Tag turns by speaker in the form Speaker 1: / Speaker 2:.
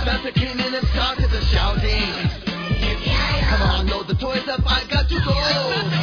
Speaker 1: started screaming and started shouting. Come on, load the toys up, I got to go.